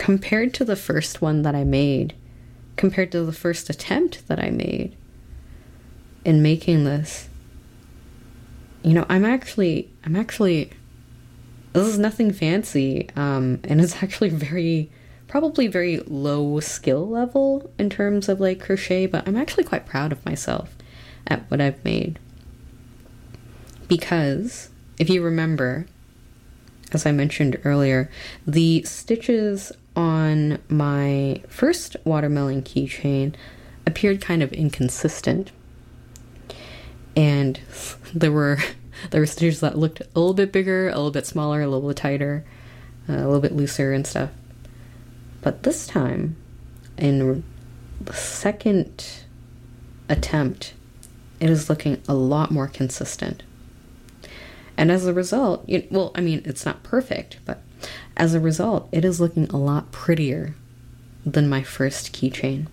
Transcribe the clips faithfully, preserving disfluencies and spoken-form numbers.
compared to the first one that I made, compared to the first attempt that I made in making this, you know, I'm actually, I'm actually, this is nothing fancy, um, and it's actually very, probably very low skill level in terms of like crochet, but I'm actually quite proud of myself at what I've made. Because, if you remember, as I mentioned earlier, the stitches on my first watermelon keychain appeared kind of inconsistent. And there were there were stitches that looked a little bit bigger, a little bit smaller, a little bit tighter, uh, a little bit looser and stuff. But this time, in the second attempt, it is looking a lot more consistent. And as a result, it, well, I mean, it's not perfect, but as a result, it is looking a lot prettier than my first keychain.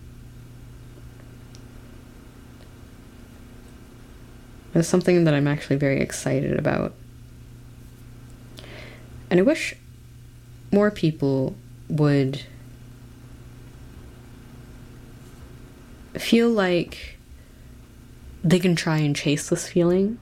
It's something that I'm actually very excited about. And I wish more people would feel like they can try and chase this feeling.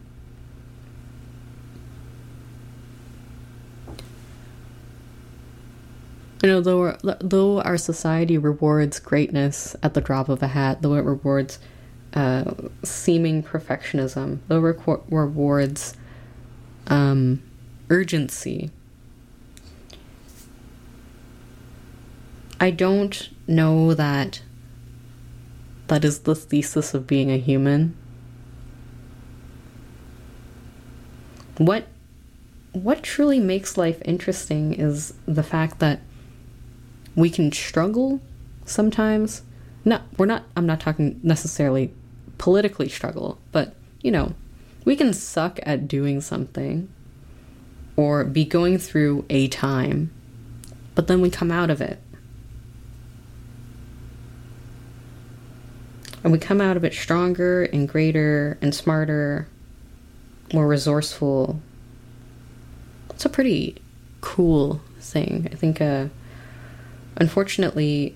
You know, though, though our society rewards greatness at the drop of a hat, though it rewards uh, seeming perfectionism, though it reco- rewards um, urgency, I don't know that that is the thesis of being a human. What what truly makes life interesting is the fact that we can struggle sometimes. No, we're not, I'm not talking necessarily politically struggle, but, you know, we can suck at doing something or be going through a time, but then we come out of it. And we come out of it stronger and greater and smarter, more resourceful. It's a pretty cool thing. I think, uh, unfortunately,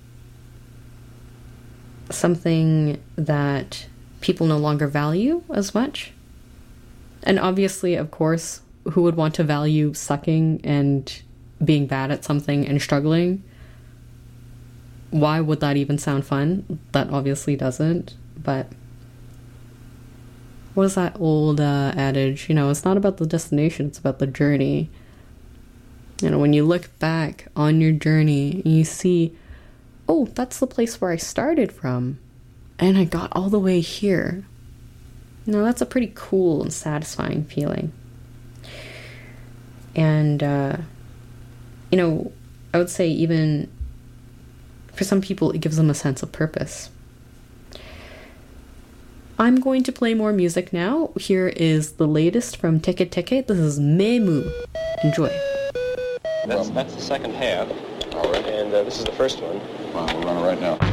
something that people no longer value as much. And obviously, of course, who would want to value sucking and being bad at something and struggling? Why would that even sound fun? That obviously doesn't. But what is that old uh, adage? You know, it's not about the destination, it's about the journey. You know, when you look back on your journey and you see, oh, that's the place where I started from, and I got all the way here. You know, that's a pretty cool and satisfying feeling. And, uh, you know, I would say even for some people, it gives them a sense of purpose. I'm going to play more music now. Here is the latest from Teke Teke. This is Memu. Enjoy. That's, that's the second half. All right. And uh, this is the first one. Well, we'll run it right now.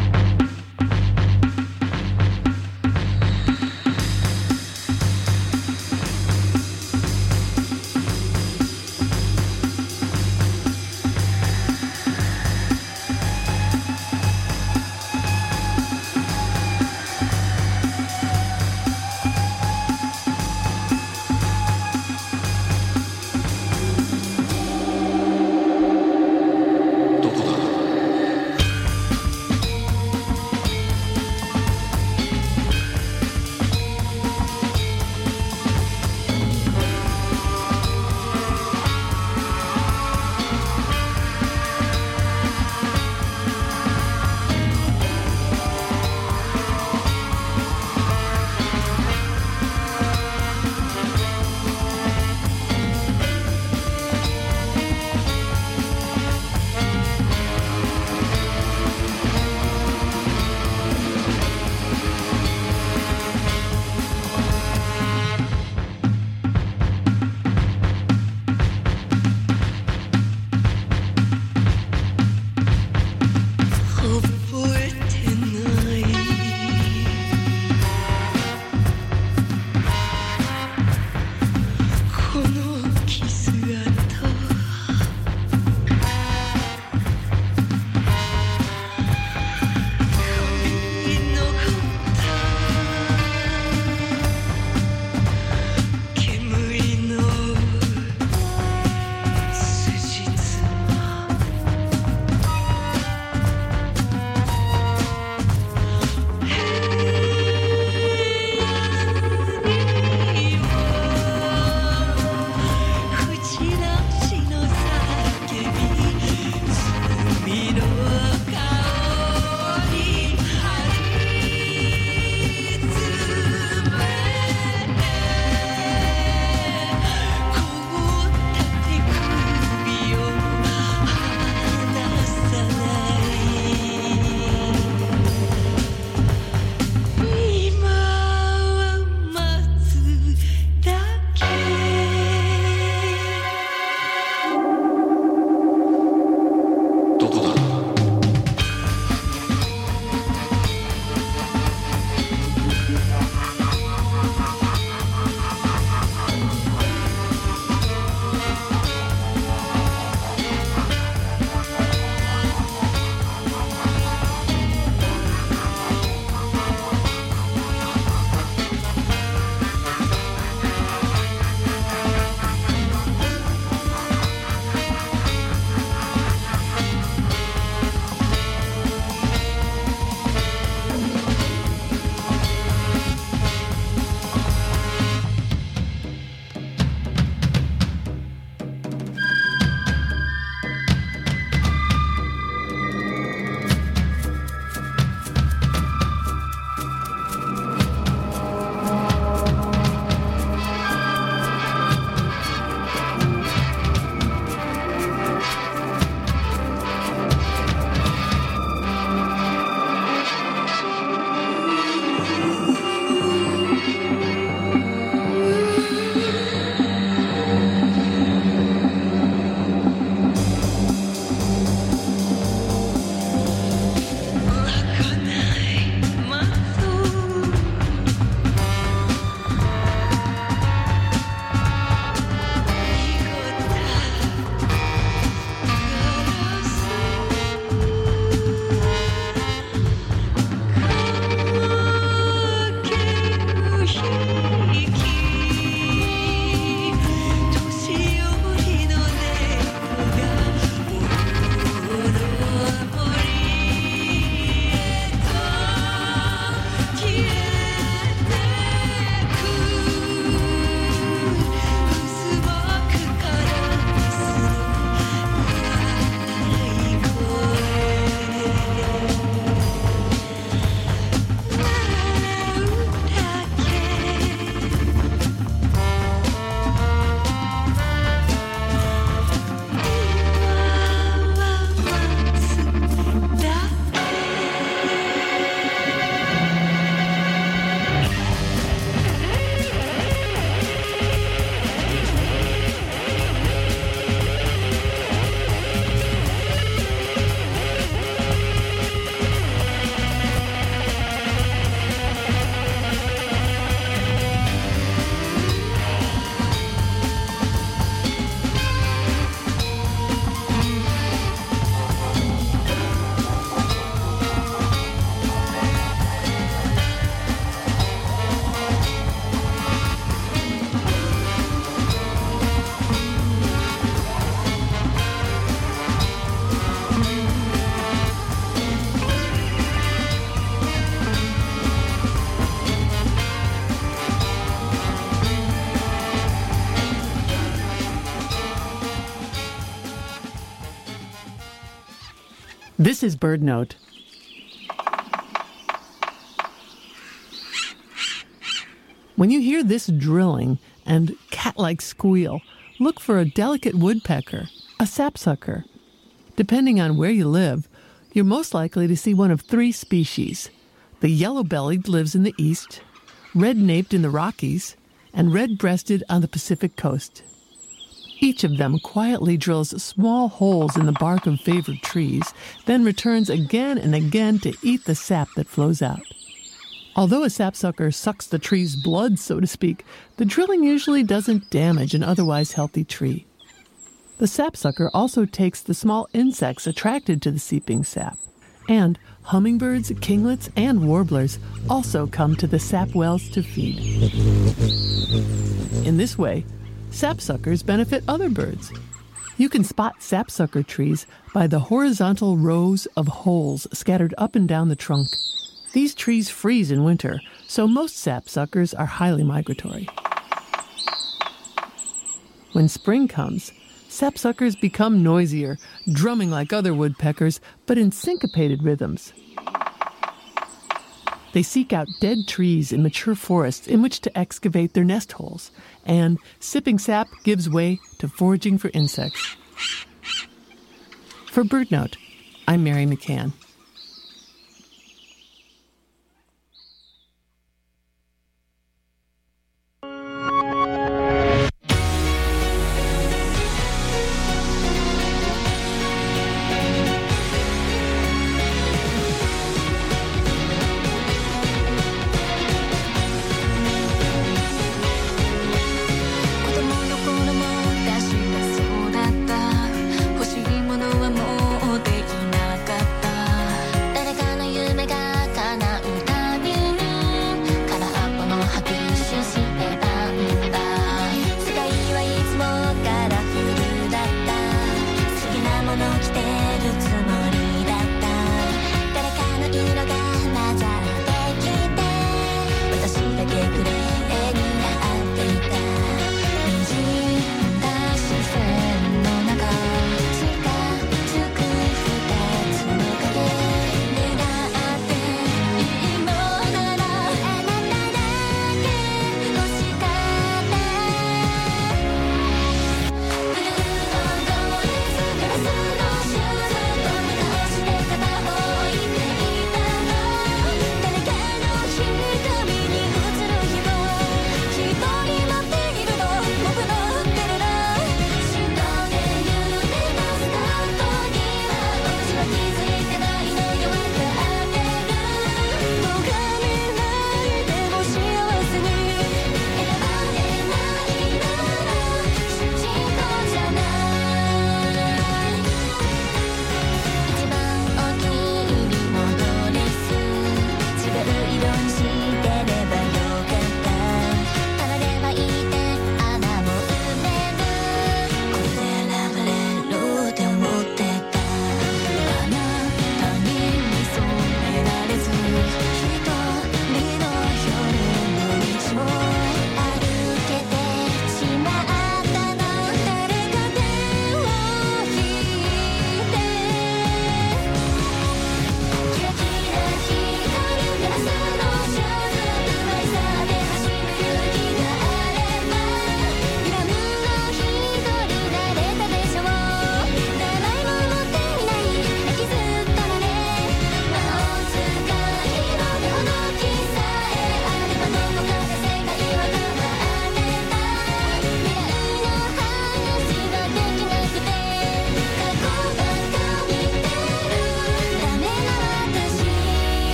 This is BirdNote. When you hear this drilling and cat-like squeal, look for a delicate woodpecker, a sapsucker. Depending on where you live, you're most likely to see one of three species. The yellow-bellied lives in the east, red-naped in the Rockies, and red-breasted on the Pacific coast. Each of them quietly drills small holes in the bark of favored trees, then returns again and again to eat the sap that flows out. Although a sapsucker sucks the tree's blood, so to speak, the drilling usually doesn't damage an otherwise healthy tree. The sapsucker also takes the small insects attracted to the seeping sap. And hummingbirds, kinglets, and warblers also come to the sap wells to feed. In this way, sapsuckers benefit other birds. You can spot sapsucker trees by the horizontal rows of holes scattered up and down the trunk. These trees freeze in winter, so most sapsuckers are highly migratory. When spring comes, sapsuckers become noisier, drumming like other woodpeckers, but in syncopated rhythms. They seek out dead trees in mature forests in which to excavate their nest holes, and sipping sap gives way to foraging for insects. For BirdNote, I'm Mary McCann.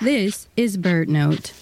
This is BirdNote.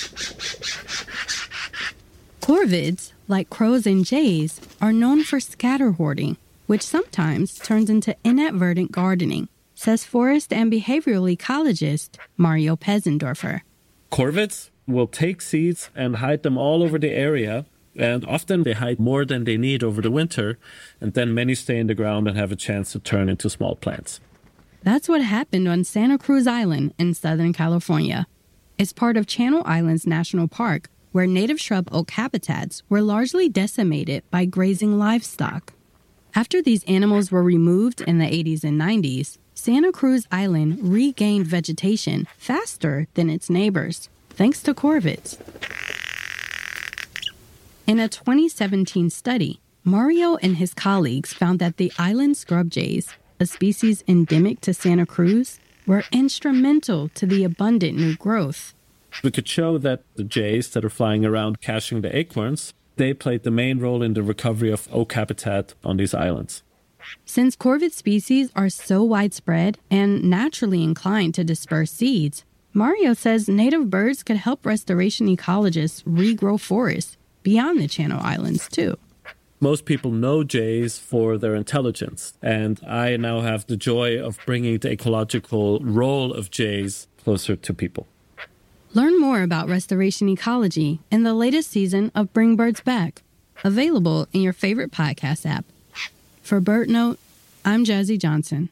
Corvids, like crows and jays, are known for scatter hoarding, which sometimes turns into inadvertent gardening, says forest and behavioral ecologist Mario Pezendorfer. Corvids will take seeds and hide them all over the area, and often they hide more than they need over the winter, and then many stay in the ground and have a chance to turn into small plants. That's what happened on Santa Cruz Island in Southern California. It's part of Channel Islands National Park, where native shrub oak habitats were largely decimated by grazing livestock. After these animals were removed in the eighties and nineties, Santa Cruz Island regained vegetation faster than its neighbors, thanks to corvids. In a twenty seventeen study, Mario and his colleagues found that the island scrub jays, a species endemic to Santa Cruz, were instrumental to the abundant new growth. We could show that the jays that are flying around caching the acorns, they played the main role in the recovery of oak habitat on these islands. Since corvid species are so widespread and naturally inclined to disperse seeds, Mario says native birds could help restoration ecologists regrow forests beyond the Channel Islands, too. Most people know jays for their intelligence, and I now have the joy of bringing the ecological role of jays closer to people. Learn more about restoration ecology in the latest season of Bring Birds Back, available in your favorite podcast app. For BirdNote, I'm Jazzy Johnson.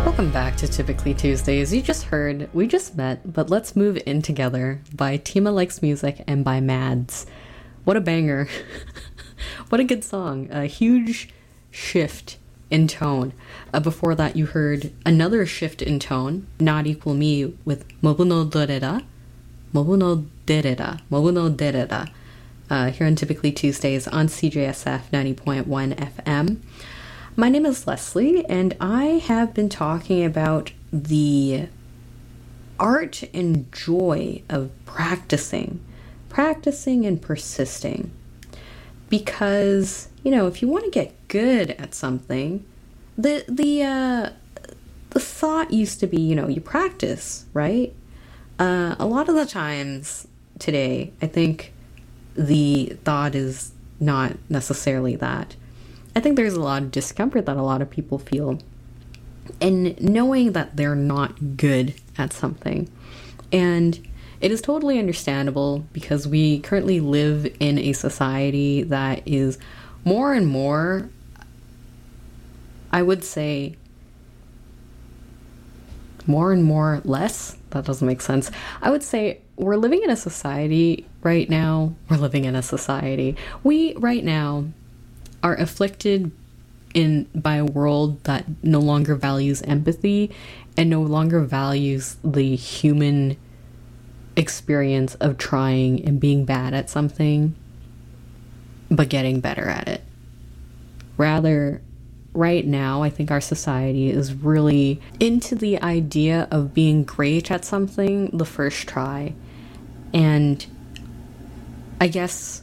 Welcome back to Typically Tuesdays. You just heard We Just Met, But Let's Move In Together by Tima Likes Music and by Mads. What a banger. What a good song. A huge shift in tone. Uh, before that, you heard another shift in tone, Not Equal Me, with Mobuno Dorera. Mobuno Derera. Mobuno Derera. Uh, here on Typically Tuesdays on C J S F ninety point one F M. My name is Leslie, and I have been talking about the art and joy of practicing. Practicing and persisting. Because, you know, if you want to get good at something, the the uh, the thought used to be, you know, you practice, right? Uh, a lot of the times today, I think the thought is not necessarily that. I think there's a lot of discomfort that a lot of people feel in knowing that they're not good at something. And it is totally understandable because we currently live in a society that is more and more, I would say, more and more less. That doesn't make sense. I would say we're living in a society right now. We're living in a society. We right now are afflicted in by a world that no longer values empathy and no longer values the human experience of trying and being bad at something, but getting better at it. Rather, right now, I think our society is really into the idea of being great at something the first try. And I guess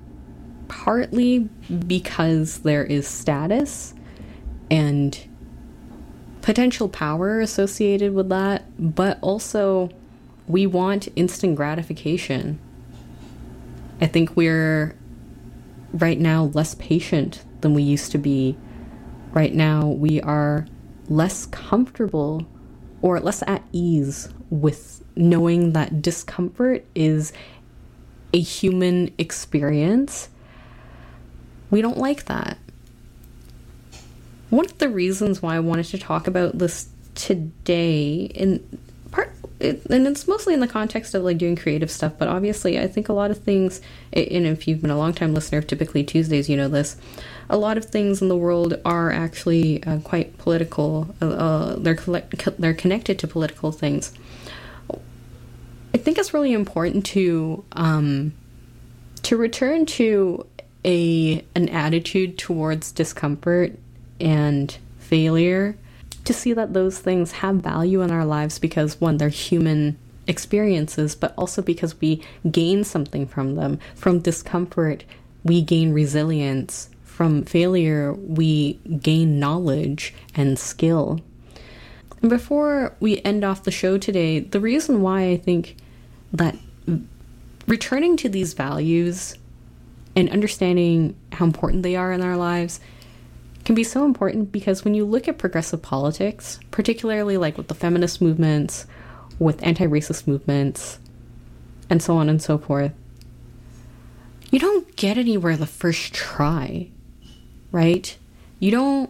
partly because there is status and potential power associated with that, but also we want instant gratification. I think we're right now less patient than we used to be. Right now we are less comfortable or less at ease with knowing that discomfort is a human experience. We don't like that. One of the reasons why I wanted to talk about this today, in part, it, and it's mostly in the context of like doing creative stuff, but obviously I think a lot of things, and if you've been a long time listener of Typically Tuesdays, you know this, a lot of things in the world are actually uh, quite political. Uh, they're collect- they're connected to political things. I think it's really important to um, to return to a an attitude towards discomfort and failure, to see that those things have value in our lives because, one, they're human experiences, but also because we gain something from them. From discomfort, we gain resilience. From failure, we gain knowledge and skill. And before we end off the show today, the reason why I think that returning to these values and understanding how important they are in our lives can be so important, because when you look at progressive politics, particularly like with the feminist movements, with anti-racist movements, and so on and so forth, you don't get anywhere the first try, right? You don't...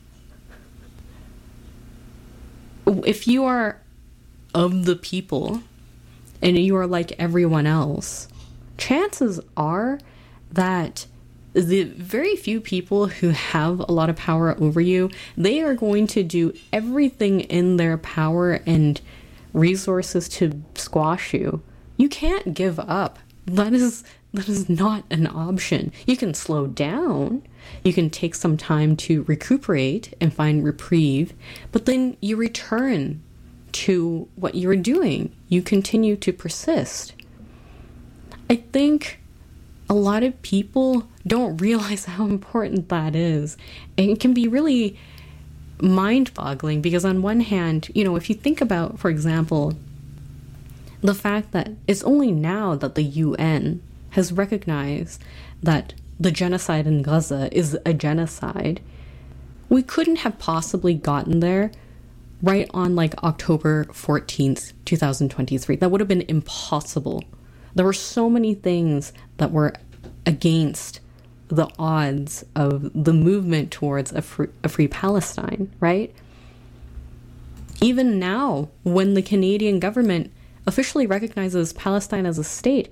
If you are of the people and you are like everyone else, chances are that the very few people who have a lot of power over you, they are going to do everything in their power and resources to squash you. You can't give up. That is that is not an option. You can slow down. You can take some time to recuperate and find reprieve, but then you return to what you were doing. You continue to persist. I think a lot of people don't realize how important that is. And it can be really mind-boggling because on one hand, you know, if you think about, for example, the fact that it's only now that the U N has recognized that the genocide in Gaza is a genocide, we couldn't have possibly gotten there right on like October fourteenth, twenty twenty-three. That would have been impossible. There were so many things that were against the odds of the movement towards a free, a free Palestine, right? even now, when the Canadian government officially recognizes Palestine as a state,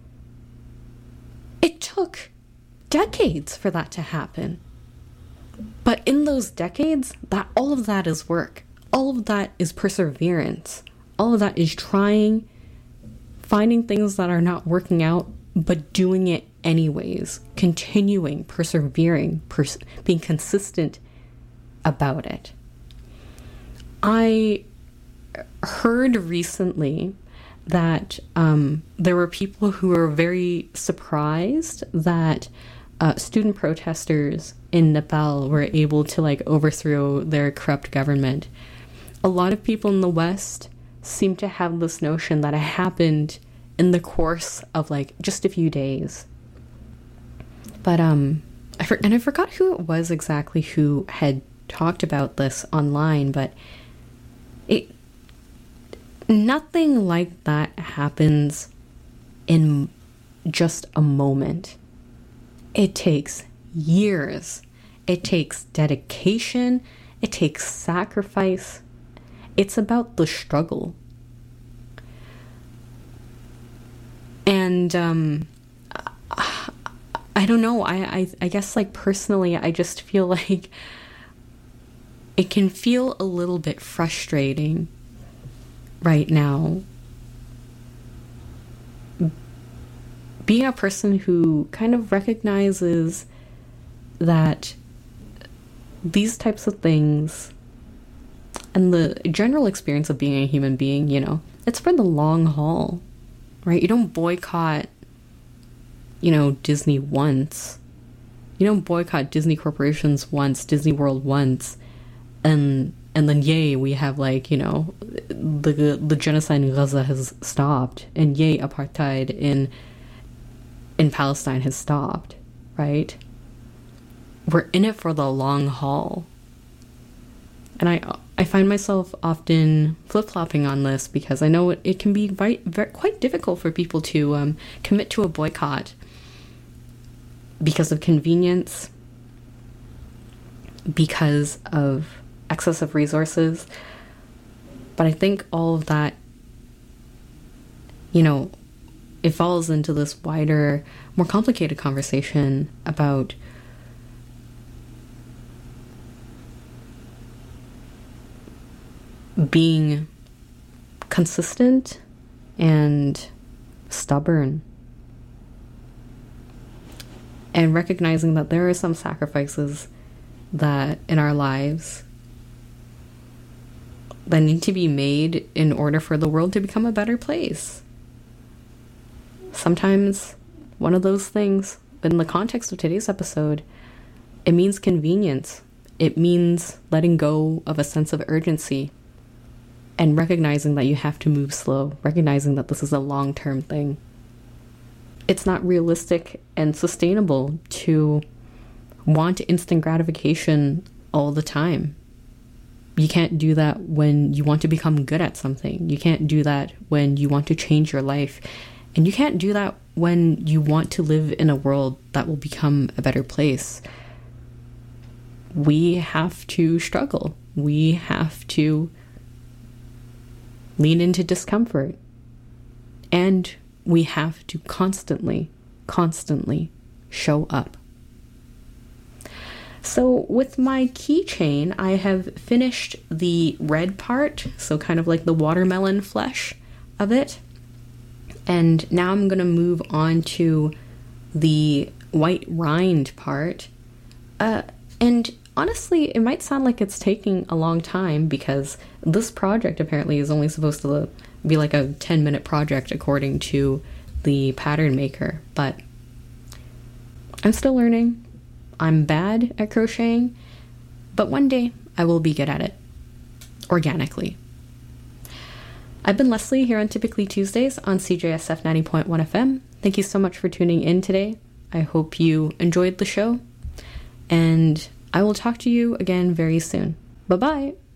it took decades for that to happen. But in those decades, that all of that is work. All of that is perseverance. All of that is trying, finding things that are not working out, but doing it anyways, continuing, persevering, pers- being consistent about it. I heard recently that um, there were people who were very surprised that uh, student protesters in Nepal were able to like overthrow their corrupt government. A lot of people in the West seem to have this notion that it happened in the course of like just a few days. But um, I for- and I forgot who it was exactly who had talked about this online, but it nothing like that happens in just a moment. It takes years. It takes dedication. It takes sacrifice. It's about the struggle. And um, I don't know. I, I I guess like personally, I just feel like it can feel a little bit frustrating right now. Being a person who kind of recognizes that these types of things and the general experience of being a human being, you know, it's for the long haul, right? You don't boycott, you know, Disney once. You don't boycott Disney corporations once, Disney World once, and and then yay, we have like, you know, the the genocide in Gaza has stopped, and yay, apartheid in in Palestine has stopped, right? We're in it for the long haul. And I I find myself often flip-flopping on this because I know it, it can be very, very, quite difficult for people to um, commit to a boycott because of convenience, because of excessive resources. But I think all of that, you know, it falls into this wider, more complicated conversation about being consistent and stubborn, and recognizing that there are some sacrifices that in our lives that need to be made in order for the world to become a better place. Sometimes one of those things, in the context of today's episode, it means convenience. It means letting go of a sense of urgency and recognizing that you have to move slow, recognizing that this is a long-term thing. It's not realistic and sustainable to want instant gratification all the time. You can't do that when you want to become good at something. You can't do that when you want to change your life. And you can't do that when you want to live in a world that will become a better place. We have to struggle. We have to lean into discomfort. And we have to constantly, constantly show up. So with my keychain, I have finished the red part, so kind of like the watermelon flesh of it. And now I'm going to move on to the white rind part. Uh, and honestly, it might sound like it's taking a long time because this project apparently is only supposed to be like a ten minute project according to the pattern maker. But I'm still learning. I'm bad at crocheting, but one day I will be good at it, organically. I've been Leslie here on Typically Tuesdays on C J S F ninety point one F M. Thank you so much for tuning in today. I hope you enjoyed the show, and I will talk to you again very soon. Bye-bye.